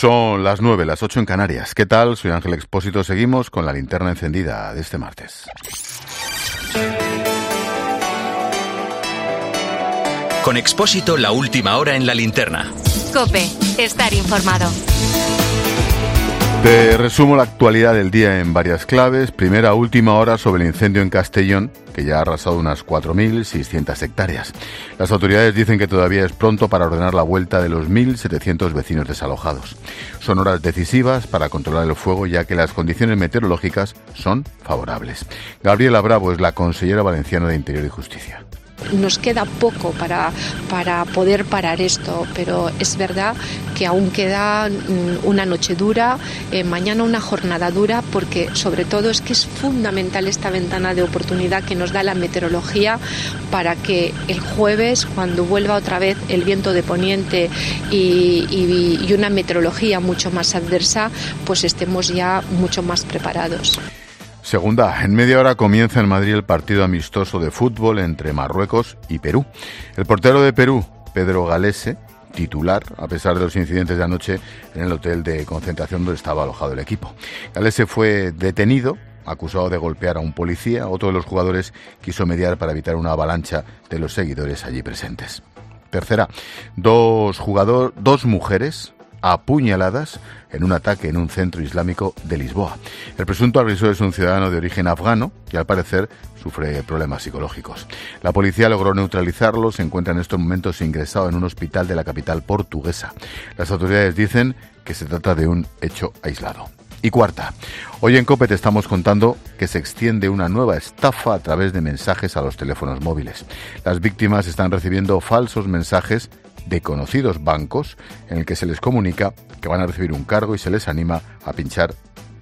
Son las 9, las 8 en Canarias. ¿Qué tal? Soy Ángel Expósito. Seguimos con la linterna encendida de este martes. Con Expósito, la última hora en la linterna. COPE, estar informado. Te resumo la actualidad del día en varias claves. Primera, última hora sobre el incendio en Castellón, que ya ha arrasado unas 4.600 hectáreas. Las autoridades dicen que todavía es pronto para ordenar la vuelta de los 1.700 vecinos desalojados. Son horas decisivas para controlar el fuego, ya que las condiciones meteorológicas son favorables. Gabriela Bravo es la consellera valenciana de Interior y Justicia. Nos queda poco para poder parar esto, pero es verdad que aún queda una noche dura, mañana una jornada dura, porque sobre todo es que es fundamental esta ventana de oportunidad que nos da la meteorología para que el jueves, cuando vuelva otra vez el viento de poniente y una meteorología mucho más adversa, pues estemos ya mucho más preparados. Segunda, en media hora comienza en Madrid el partido amistoso de fútbol entre Marruecos y Perú. El portero de Perú, Pedro Galese, titular, a pesar de los incidentes de anoche en el hotel de concentración donde estaba alojado el equipo. Galese fue detenido, acusado de golpear a un policía. Otro de los jugadores quiso mediar para evitar una avalancha de los seguidores allí presentes. Tercera, dos mujeres apuñaladas en un ataque en un centro islámico de Lisboa. El presunto agresor es un ciudadano de origen afgano y al parecer sufre problemas psicológicos. La policía logró neutralizarlo, se encuentra en estos momentos ingresado en un hospital de la capital portuguesa. Las autoridades dicen que se trata de un hecho aislado. Y cuarta, hoy en COPE te estamos contando que se extiende una nueva estafa a través de mensajes a los teléfonos móviles. Las víctimas están recibiendo falsos mensajes de conocidos bancos en el que se les comunica que van a recibir un cargo y se les anima a pinchar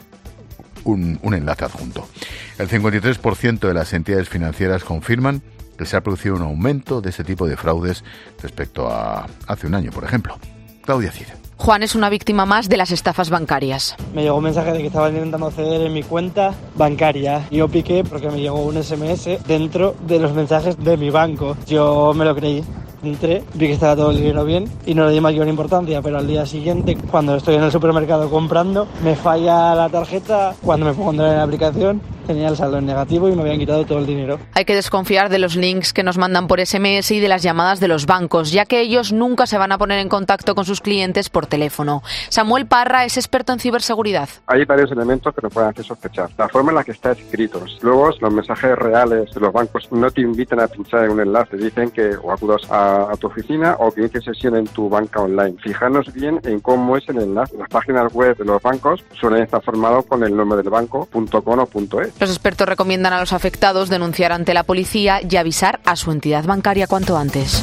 un enlace adjunto. El 53% de las entidades financieras confirman que se ha producido un aumento de este tipo de fraudes respecto a hace un año, por ejemplo. Claudia Cid. Juan es una víctima más de las estafas bancarias. Me llegó un mensaje de que estaban intentando acceder en mi cuenta bancaria. Yo piqué porque me llegó un SMS dentro de los mensajes de mi banco. Yo me lo creí. Entré, vi que estaba todo el dinero bien y no le di mayor importancia, pero al día siguiente, cuando estoy en el supermercado comprando, me falla la tarjeta. Cuando me pongo a entrar en la aplicación, tenía el saldo en negativo y me habían quitado todo el dinero. Hay que desconfiar de los links que nos mandan por SMS y de las llamadas de los bancos, ya que ellos nunca se van a poner en contacto con sus clientes por teléfono. Samuel Parra es experto en ciberseguridad. Hay varios elementos que nos pueden hacer sospechar. La forma en la que está escrito. Luego, los mensajes reales de los bancos no te invitan a pinchar en un enlace. Dicen que o acudas a tu oficina o que inicies sesión en tu banca online. Fijarnos bien en cómo es el enlace. Las páginas web de los bancos suelen estar formados con el nombre del banco, .com o .es. Los expertos recomiendan a los afectados denunciar ante la policía y avisar a su entidad bancaria cuanto antes.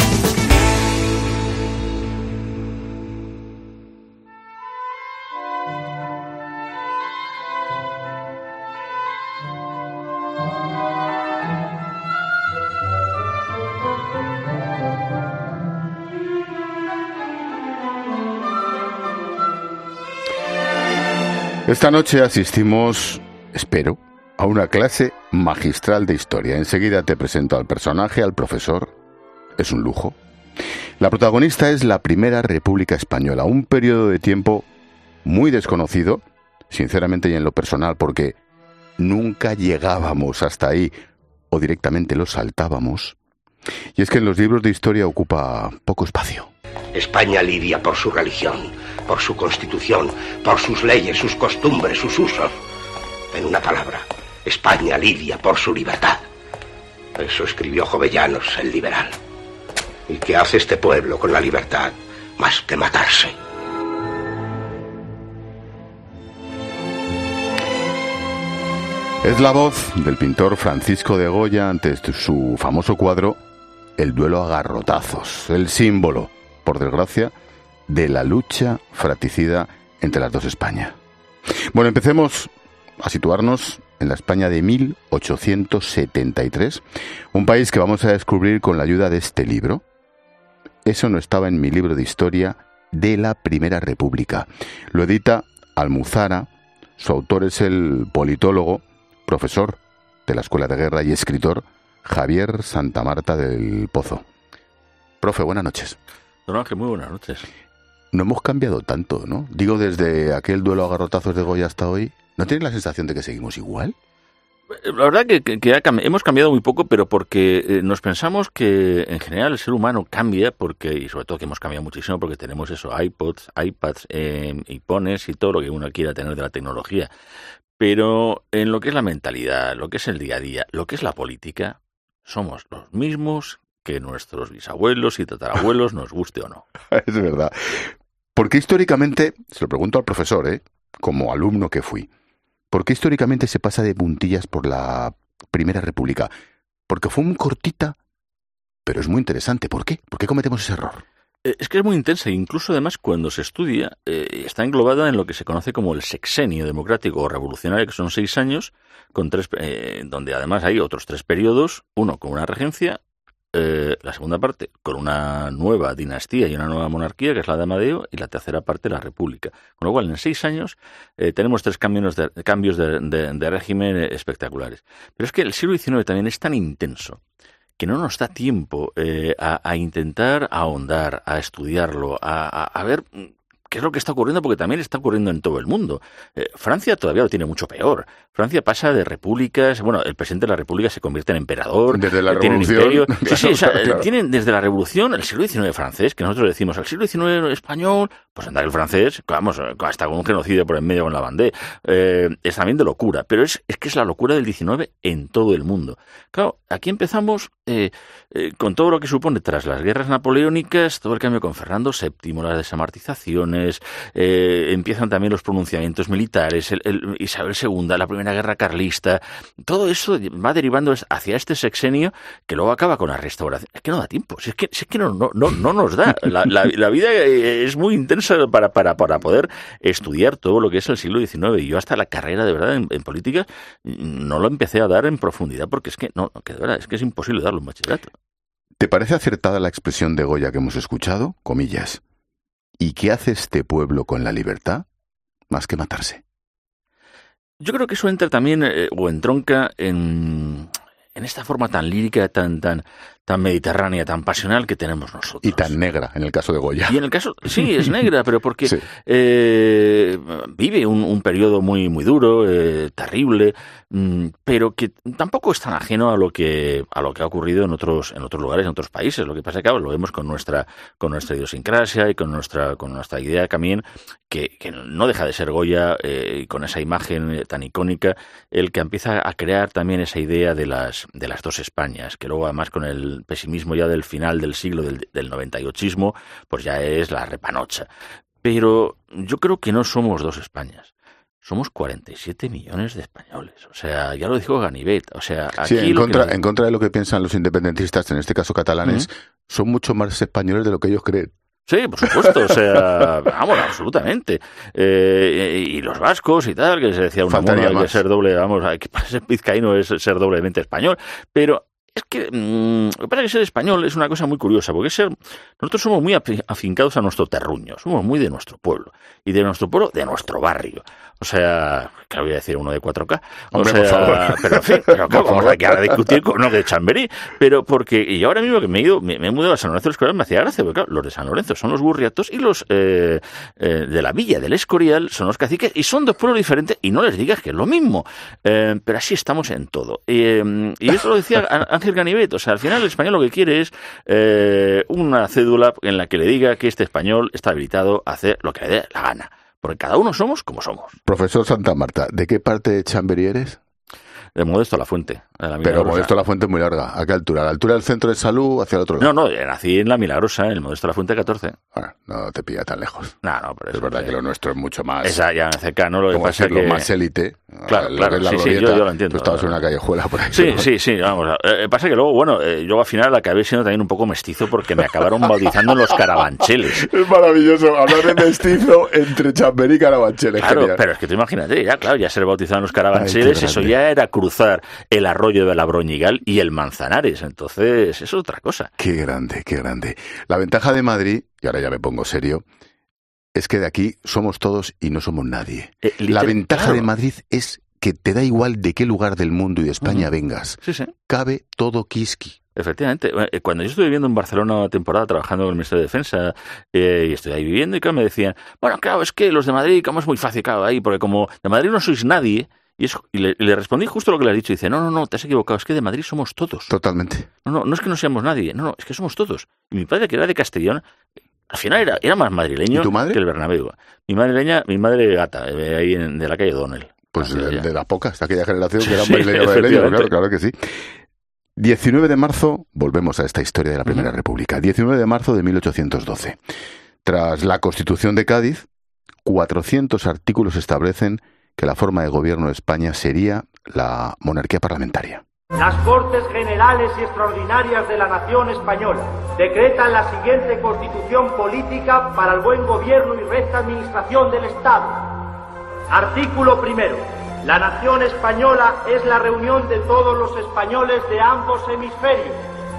Esta noche asistimos, espero, a una clase magistral de historia. Enseguida te presento al personaje, al profesor. Es un lujo. La protagonista es la Primera República Española, un periodo de tiempo muy desconocido, sinceramente y en lo personal, porque nunca llegábamos hasta ahí o directamente lo saltábamos. Y es que en los libros de historia ocupa poco espacio. España lidia por su religión, por su constitución, por sus leyes, sus costumbres, sus usos. En una palabra, España lidia por su libertad. Eso escribió Jovellanos, el liberal. ¿Y qué hace este pueblo con la libertad más que matarse? Es la voz del pintor Francisco de Goya ante su famoso cuadro El duelo a garrotazos, el símbolo, por desgracia, de la lucha fratricida entre las dos Españas. Bueno, empecemos a situarnos en la España de 1873, un país que vamos a descubrir con la ayuda de este libro. Eso no estaba en mi libro de historia de la Primera República. Lo edita Almuzara, su autor es el politólogo, profesor de la Escuela de Guerra y escritor Javier Santamarta del Pozo. Profe, buenas noches. Don Ángel, muy buenas noches. no hemos cambiado tanto, ¿no? Digo, desde aquel duelo a garrotazos de Goya hasta hoy, ¿no tienes la sensación de que seguimos igual? La verdad que hemos cambiado muy poco, pero porque nos pensamos que en general el ser humano cambia, y sobre todo que hemos cambiado muchísimo porque tenemos eso, iPods, iPads, iPhones y todo lo que uno quiera tener de la tecnología. Pero en lo que es la mentalidad, lo que es el día a día, lo que es la política, somos los mismos que nuestros bisabuelos y tatarabuelos, nos guste o no. Es verdad. Porque históricamente, se lo pregunto al profesor, como alumno que fui, ¿por qué históricamente se pasa de puntillas por la Primera República? Porque fue muy cortita, pero es muy interesante. ¿Por qué? ¿Por qué cometemos ese error? Es que es muy intensa, incluso además cuando se estudia, está englobada en lo que se conoce como el sexenio democrático o revolucionario, que son 6 años, con donde además hay otros 3 periodos, uno con una regencia, la segunda parte con una nueva dinastía y una nueva monarquía, que es la de Amadeo, y la tercera parte la república. Con lo cual, en 6 años tenemos 3 cambios de régimen espectaculares. Pero es que el siglo XIX también es tan intenso que no nos da tiempo a intentar ahondar, a estudiarlo, a ver qué es lo que está ocurriendo, porque también está ocurriendo en todo el mundo. Francia todavía lo tiene mucho peor. Francia pasa de repúblicas, el presidente de la república se convierte en emperador, desde la tiene revolución. Imperio. Tienen desde la revolución el siglo XIX francés, que nosotros decimos el siglo XIX español, pues anda el francés, vamos, hasta con un genocidio por en medio con la Vendée, es también de locura, pero es que es la locura del XIX en todo el mundo. Claro, aquí empezamos con todo lo que supone tras las guerras napoleónicas, todo el cambio con Fernando VII, las desamortizaciones, empiezan también los pronunciamientos militares, Isabel II, la primera guerra carlista, todo eso va derivando hacia este sexenio que luego acaba con la restauración. Es que no da tiempo, es que no nos da. La vida es muy intensa para poder estudiar todo lo que es el siglo XIX, y yo hasta la carrera de verdad en política no lo empecé a dar en profundidad, porque es que de verdad es que es imposible darlo en bachillerato. ¿Te parece acertada la expresión de Goya que hemos escuchado? Comillas. ¿Y qué hace este pueblo con la libertad? Más que matarse. Yo creo que eso entra también, o entronca en esta forma tan lírica, tan mediterránea, tan pasional que tenemos nosotros. Y tan negra, en el caso de Goya. Y en el caso, sí, es negra, pero porque sí. Vive un periodo muy, muy duro, terrible, pero que tampoco es tan ajeno a lo que ha ocurrido en otros lugares, en otros países. Lo que pasa es que lo vemos con nuestra idiosincrasia y con nuestra idea también, que no deja de ser Goya, y con esa imagen tan icónica, el que empieza a crear también esa idea de las 2 Españas, que luego además con el pesimismo ya del final del siglo, del 98ismo, pues ya es la repanocha. Pero yo creo que no somos 2 Españas. Somos 47 millones de españoles. O sea, ya lo dijo Ganivet. O sea, aquí sí, en contra de lo que piensan los independentistas, en este caso catalanes, son mucho más españoles de lo que ellos creen. Sí, por supuesto, o sea, vamos, absolutamente. Y los vascos y tal, que se decía una moda, hay que ser doble, hay que ser vizcaíno es ser doblemente español, pero es que lo que pasa es que ser español es una cosa muy curiosa, porque nosotros somos muy afincados a nuestro terruño, somos muy de nuestro pueblo, y de nuestro pueblo, de nuestro barrio. O sea, que voy a decir uno de 4K. Hombre, por favor. Pero en fin, vamos a quedar a discutir con uno de Chamberí. Pero porque, y ahora mismo que me he mudado a San Lorenzo del Escorial, me hacía gracia, porque claro, los de San Lorenzo son los Gurriatos y los de la Villa del Escorial son los caciques, y son 2 pueblos diferentes, y no les digas que es lo mismo. Pero así estamos en todo. Y eso lo decía Ángel Ganivet. O sea, al final el español lo que quiere es una cédula en la que le diga que este español está habilitado a hacer lo que le dé la gana. Porque cada uno somos como somos. Profesor Santa Marta, ¿de qué parte de Chamberí eres? De Modesto La Fuente. Pero Modesto La Fuente es muy larga. ¿A qué altura? ¿A la altura del centro de salud hacia el otro lado? No, nací en La Milagrosa, en el Modesto La Fuente 14. Bueno, no te pilla tan lejos. No, pero es verdad que lo nuestro es mucho más... Esa ya cercano, lo que pasa es que... más élite. Claro, sí, yo lo entiendo. Tú estabas en una callejuela por ahí. Sí, vamos. Pasa que luego, yo al final acabé siendo también un poco mestizo porque me acabaron bautizando en los Carabancheles. Es maravilloso hablar de mestizo entre Chamberí y Carabancheles. Claro, genial. Pero es que tú imagínate, ya ser bautizado en los Carabancheles, eso ya era cruzar el arroyo de la Broñigal y el Manzanares, entonces es otra cosa. Qué grande, qué grande. La ventaja de Madrid, y ahora ya me pongo serio, es que de aquí somos todos y no somos nadie. La ventaja de Madrid es que te da igual de qué lugar del mundo y de España vengas. Sí. Cabe todo Quisqui. Efectivamente. Cuando yo estuve viviendo en Barcelona una temporada trabajando en el Ministerio de Defensa y estoy ahí viviendo y claro, me decían, bueno, claro, es que los de Madrid, como es muy fácil, claro, ahí, porque como de Madrid no sois nadie, y le respondí justo lo que le has dicho, y dice, no, te has equivocado, es que de Madrid somos todos. Totalmente. No es que no seamos nadie, no, es que somos todos. Y mi padre, que era de Castellón, al final era más madrileño que el Bernabéu. Mi madre gata, ahí de la calle Donel. Pues de las pocas, de aquella generación que era madrileño, claro que sí. 19 de marzo, volvemos a esta historia de la Primera República. 19 de marzo de 1812. Tras la Constitución de Cádiz, 400 artículos establecen que la forma de gobierno de España sería la monarquía parlamentaria. Las Cortes Generales y Extraordinarias de la Nación Española decretan la siguiente Constitución política para el buen gobierno y recta administración del Estado. Artículo primero. La nación española es la reunión de todos los españoles de ambos hemisferios.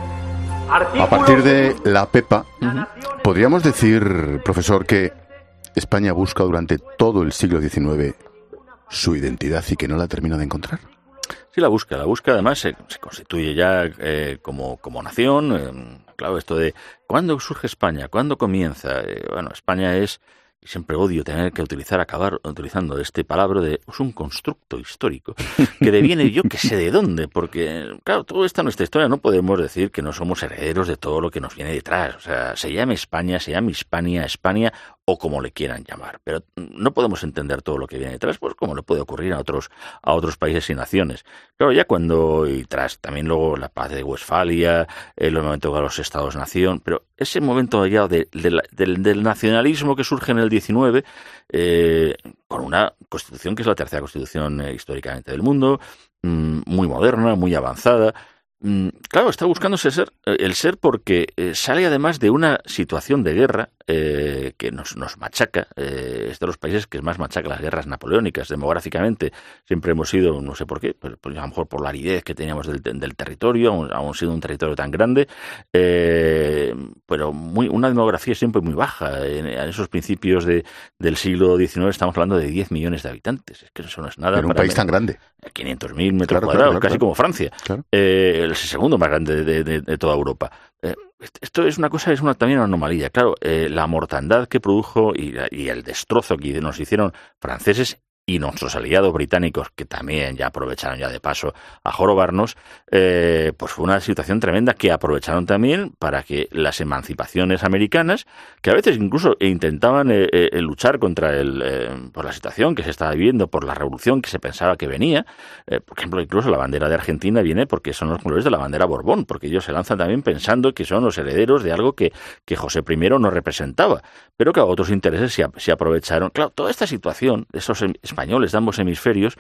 A partir de la PEPA, podríamos decir, profesor, que España busca durante todo el siglo XIX su identidad y que no la termina de encontrar. Sí, la busca además se constituye ya como nación. Claro, esto de ¿cuándo surge España? ¿Cuándo comienza? Bueno, España es, y siempre odio tener que acabar utilizando este palabra es un constructo histórico que deviene yo que sé de dónde, porque claro, toda nuestra historia no podemos decir que no somos herederos de todo lo que nos viene detrás. O sea, se llame España, se llame Hispania, España o como le quieran llamar, pero no podemos entender todo lo que viene detrás, pues como le puede ocurrir a otros países y naciones. Claro, ya y tras también luego la paz de Westfalia, los momentos de los Estados-nación, pero ese momento ya del nacionalismo que surge en el 19, con una constitución que es la tercera constitución históricamente del mundo, muy moderna, muy avanzada. Claro, está buscando el ser porque sale además de una situación de guerra que nos machaca. Es de los países que más machaca las guerras napoleónicas. Demográficamente siempre hemos sido, no sé por qué, pues a lo mejor por la aridez que teníamos del territorio, aún siendo un territorio tan grande, pero una demografía siempre muy baja. En esos principios del siglo XIX estamos hablando de 10 millones de habitantes. Es que eso no es nada. En un país tan grande. 500.000 metros cuadrados, casi como Francia. Claro. El segundo más grande de toda Europa. Esto es también una anomalía. Claro, la mortandad que produjo y el destrozo que nos hicieron franceses y nuestros aliados británicos, que también ya aprovecharon ya de paso a jorobarnos, pues fue una situación tremenda que aprovecharon también para que las emancipaciones americanas, que a veces incluso intentaban luchar contra por la situación que se estaba viviendo, por la revolución que se pensaba que venía. Por ejemplo, incluso la bandera de Argentina viene porque son los colores de la bandera Borbón, porque ellos se lanzan también pensando que son los herederos de algo que José I no representaba, pero que a otros intereses se aprovecharon. Claro, toda esta situación, esos españoles de ambos hemisferios,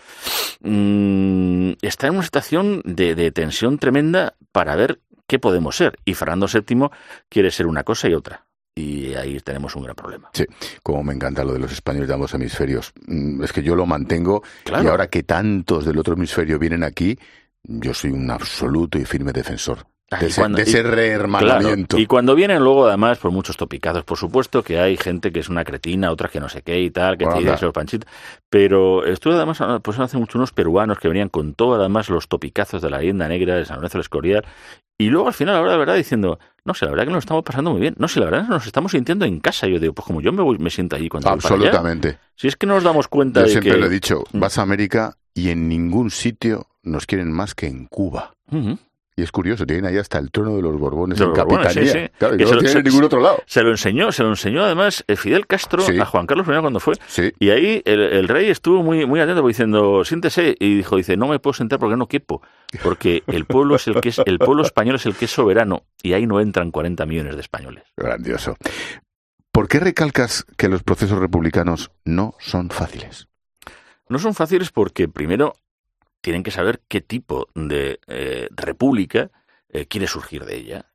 está en una situación de tensión tremenda para ver qué podemos ser. Y Fernando VII quiere ser una cosa y otra. Y ahí tenemos un gran problema. Sí, como me encanta lo de los españoles de ambos hemisferios. Es que yo lo mantengo, claro. Y ahora que tantos del otro hemisferio vienen aquí, yo soy un absoluto y firme defensor de ese rehermanamiento. Claro, y cuando vienen luego, además, por muchos topicazos, por supuesto que hay gente que es una cretina, otra que no sé qué y tal, que te dice los panchitos, pero estuve además, pues hace mucho unos peruanos que venían con todo, además, los topicazos de la leyenda negra de San Lorenzo del Escorial, y luego al final, ahora la verdad, diciendo, no sé, la verdad que nos estamos pasando muy bien, no sé, la verdad nos estamos sintiendo en casa. Yo digo, pues como yo me siento allí cuando absolutamente. Voy para allá. Si es que no nos damos cuenta yo de siempre lo he dicho, vas a América y en ningún sitio nos quieren más que en Cuba. Y es curioso, tienen ahí hasta el trono de los Borbones en Capitanía. Sí. Claro, y no lo tienen en ningún otro lado. Se lo enseñó además Fidel Castro a Juan Carlos I cuando fue. Sí. Y ahí el rey estuvo muy atento diciendo, siéntese, y dice, no me puedo sentar porque no quepo, porque el pueblo español es el que es soberano y ahí no entran 40 millones de españoles. Grandioso. ¿Por qué recalcas que los procesos republicanos no son fáciles? No son fáciles porque, primero, tienen que saber qué tipo de república quiere surgir de ella.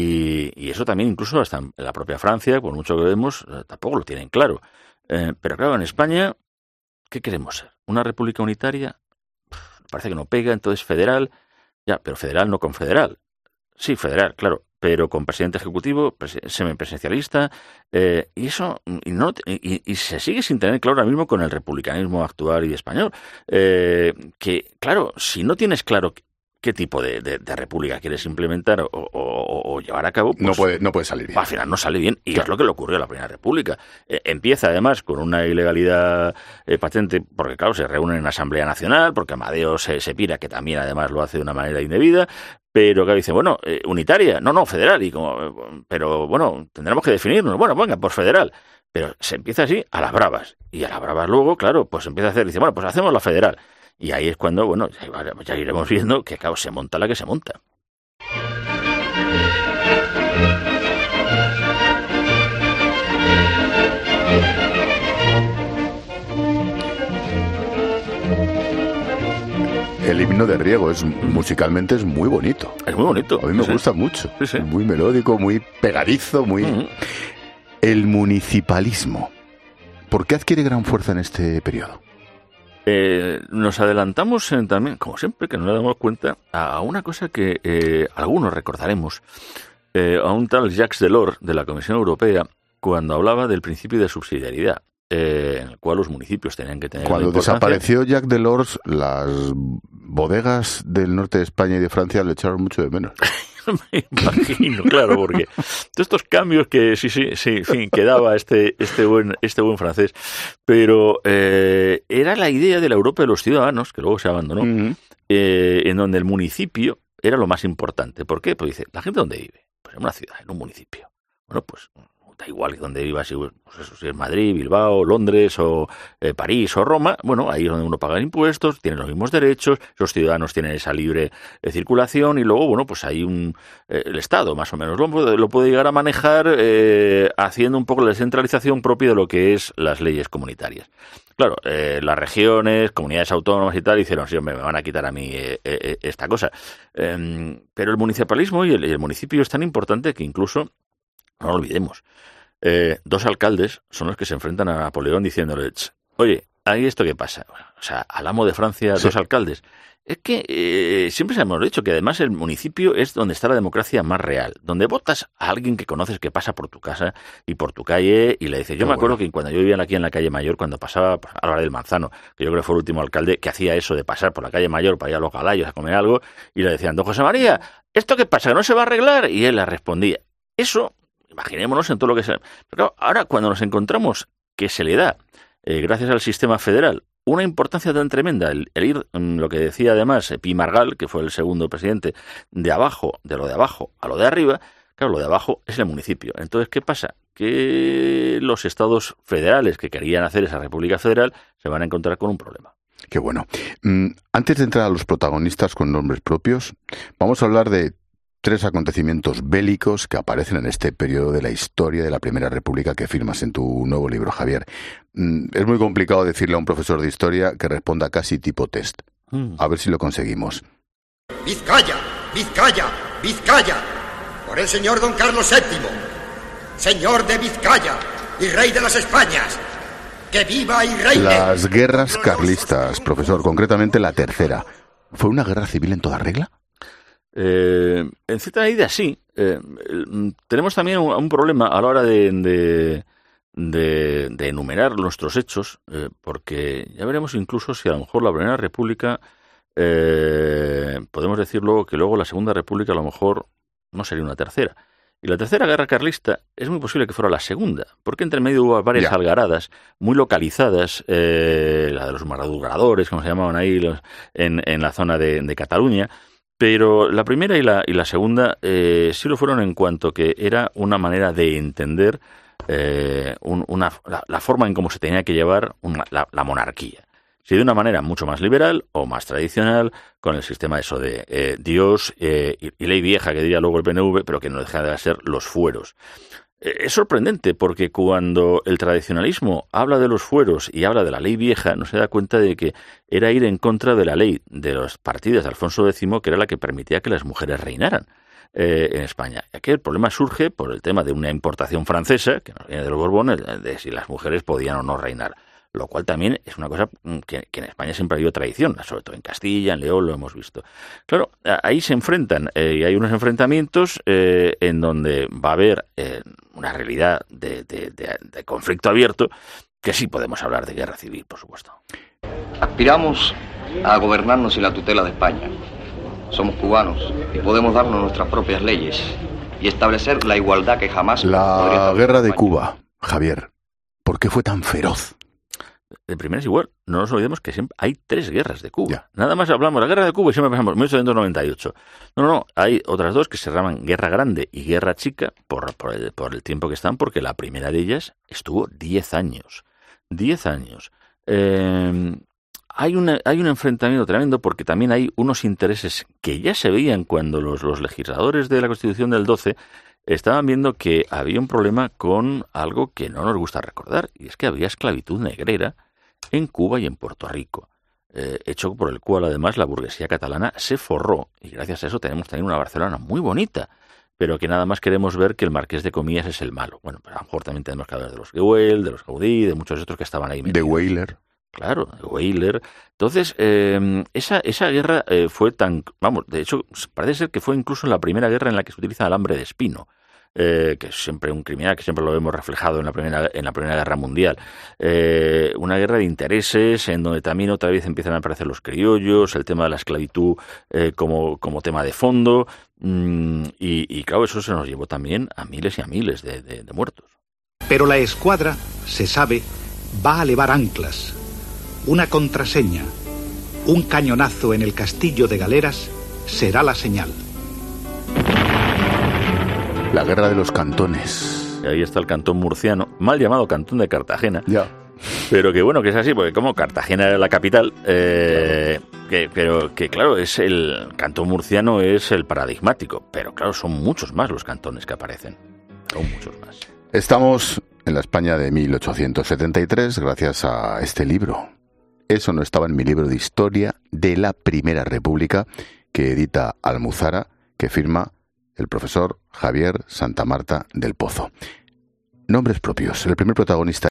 Y eso también incluso hasta en la propia Francia, por mucho que vemos, tampoco lo tienen claro. Pero claro, en España, ¿qué queremos ser? ¿Una república unitaria? Parece que no pega, entonces federal. Ya, pero federal no confederal. Sí, federal, claro, pero con presidente ejecutivo, semipresidencialista, y eso y se sigue sin tener claro ahora mismo con el republicanismo actual y español. Que, claro, si no tienes claro qué tipo de república quieres implementar o llevar a cabo, pues, no puede salir bien. Al final no sale bien, y claro, es lo que le ocurrió a la Primera República. Empieza además con una ilegalidad patente, porque claro, se reúnen en Asamblea Nacional, porque Amadeo se pira, que también además lo hace de una manera indebida, pero claro, dice, bueno, unitaria, no, federal, pero bueno, tendremos que definirnos, bueno, venga, por federal. Pero se empieza así a las bravas, y a las bravas luego, claro, pues empieza a hacer, dice, bueno, pues hacemos la federal. Y ahí es cuando, bueno, ya iremos viendo que, claro, se monta la que se monta. El himno de Riego musicalmente es muy bonito. Es muy bonito. A mí me gusta mucho. Sí. Muy melódico, muy pegadizo, muy... El municipalismo. ¿Por qué adquiere gran fuerza en este periodo? Nos adelantamos también, como siempre, que nos damos cuenta, a una cosa que algunos recordaremos, a un tal Jacques Delors de la Comisión Europea, cuando hablaba del principio de subsidiariedad, en el cual los municipios tenían que tener... Cuando desapareció Jacques Delors, las bodegas del norte de España y de Francia le echaron mucho de menos. Me imagino, claro, porque todos estos cambios que sí, en fin, que daba este buen francés, pero era la idea de la Europa de los ciudadanos, que luego se abandonó, en donde el municipio era lo más importante. ¿Por qué? Pues dice, ¿la gente dónde vive? Pues en una ciudad, en un municipio. Bueno, pues da igual que donde viva, si es Madrid, Bilbao, Londres o París o Roma, bueno, ahí es donde uno paga impuestos, tiene los mismos derechos, los ciudadanos tienen esa libre circulación, y luego, bueno, pues hay el Estado más o menos lo puede llegar a manejar haciendo un poco la descentralización propia de lo que es las leyes comunitarias. Claro, las regiones, comunidades autónomas y tal, hicieron, sí, me van a quitar a mí esta cosa. Pero el municipalismo y el municipio es tan importante que incluso, no lo olvidemos, 2 alcaldes son los que se enfrentan a Napoleón diciéndole, oye, ¿hay esto qué pasa? Bueno, o sea, al amo de Francia, 2 alcaldes. Es que siempre se hemos dicho que además el municipio es donde está la democracia más real, donde votas a alguien que conoces, que pasa por tu casa y por tu calle y le dices, yo me acuerdo que cuando yo vivía aquí en la calle Mayor, cuando pasaba Álvarez del Manzano, que yo creo que fue el último alcalde que hacía eso de pasar por la calle Mayor para ir a los Galayos a comer algo, y le decían, don José María, ¿esto qué pasa? ¿Que no se va a arreglar? Y él le respondía, eso... Imaginémonos en todo lo que sea. Pero claro, ahora cuando nos encontramos que se le da, gracias al sistema federal, una importancia tan tremenda, el ir, lo que decía además Pi Margall, que fue el segundo presidente, de lo de abajo a lo de arriba, claro, lo de abajo es el municipio. Entonces, ¿qué pasa? Que los estados federales que querían hacer esa república federal se van a encontrar con un problema. Qué bueno. Antes de entrar a los protagonistas con nombres propios, vamos a hablar de 3 acontecimientos bélicos que aparecen en este periodo de la historia de la Primera República que firmas en tu nuevo libro, Javier. Es muy complicado decirle a un profesor de historia que responda casi tipo test. A ver si lo conseguimos. Vizcaya, Vizcaya, Vizcaya, por el señor don Carlos VII, señor de Vizcaya y rey de las Españas. ¡Que viva y reine! Las guerras carlistas, profesor, concretamente la tercera. ¿Fue una guerra civil en toda regla? En cierta medida sí. Tenemos también un problema a la hora de enumerar nuestros hechos, porque ya veremos incluso si a lo mejor la Primera República, podemos decir luego que luego la Segunda República a lo mejor no sería una tercera. Y la tercera guerra carlista es muy posible que fuera la segunda, porque entre medio hubo varias algaradas muy localizadas, la de los maduradores, como se llamaban ahí, en la zona de Cataluña. Pero la primera y la segunda sí lo fueron en cuanto que era una manera de entender la forma en cómo se tenía que llevar la monarquía. Sí, de una manera mucho más liberal o más tradicional, con el sistema eso de Dios y ley vieja, que diría luego el PNV, pero que no deja de ser los fueros. Es sorprendente porque cuando el tradicionalismo habla de los fueros y habla de la ley vieja, no se da cuenta de que era ir en contra de la ley de los partidos de Alfonso X, que era la que permitía que las mujeres reinaran en España. Aquí el problema surge por el tema de una importación francesa, que nos viene de los Borbones, de si las mujeres podían o no reinar. Lo cual también es una cosa que en España siempre ha habido tradición, sobre todo en Castilla, en León lo hemos visto. Claro, ahí se enfrentan, y hay unos enfrentamientos en donde va a haber una realidad de conflicto abierto, que sí podemos hablar de guerra civil, por supuesto. Aspiramos a gobernarnos sin la tutela de España. Somos cubanos y podemos darnos nuestras propias leyes y establecer la igualdad que jamás... La guerra de Cuba, Javier, ¿por qué fue tan feroz? De primera es igual, no nos olvidemos que siempre hay 3 guerras de Cuba. Ya. Nada más hablamos de la guerra de Cuba y siempre pensamos 1898. No, hay otras 2 que se llaman Guerra Grande y Guerra Chica por el tiempo que están, porque la primera de ellas estuvo 10 años. 10 años. Hay un enfrentamiento tremendo porque también hay unos intereses que ya se veían cuando los legisladores de la Constitución del 12 estaban viendo que había un problema con algo que no nos gusta recordar, y es que había esclavitud negrera en Cuba y en Puerto Rico, hecho por el cual además la burguesía catalana se forró, y gracias a eso tenemos también una Barcelona muy bonita, pero que nada más queremos ver que el Marqués de Comillas es el malo. Bueno, pero a lo mejor también tenemos que hablar de los Güell, de los Gaudí, de muchos otros que estaban ahí metidos. De Weyler. Claro, de Weyler. Entonces, esa guerra fue tan... Vamos, de hecho, parece ser que fue incluso la primera guerra en la que se utiliza alambre de espino, que es siempre un criminal, que siempre lo vemos reflejado en la Primera Guerra Mundial. Una guerra de intereses, en donde también otra vez empiezan a aparecer los criollos, el tema de la esclavitud como tema de fondo, y claro, eso se nos llevó también a miles y a miles de muertos. Pero la escuadra, se sabe, va a levar anclas. Una contraseña, un cañonazo en el castillo de Galeras será la señal. La guerra de los cantones. Y ahí está el cantón murciano, mal llamado Cantón de Cartagena. Ya. Pero que bueno, que es así, porque como Cartagena era la capital, pero que claro, el cantón murciano es el paradigmático, pero claro, son muchos más los cantones que aparecen. Son muchos más. Estamos en la España de 1873 gracias a este libro. Eso no estaba en mi libro de historia de la Primera República, que edita Almuzara, que firma el profesor Javier Santamarta del Pozo. Nombres propios. El primer protagonista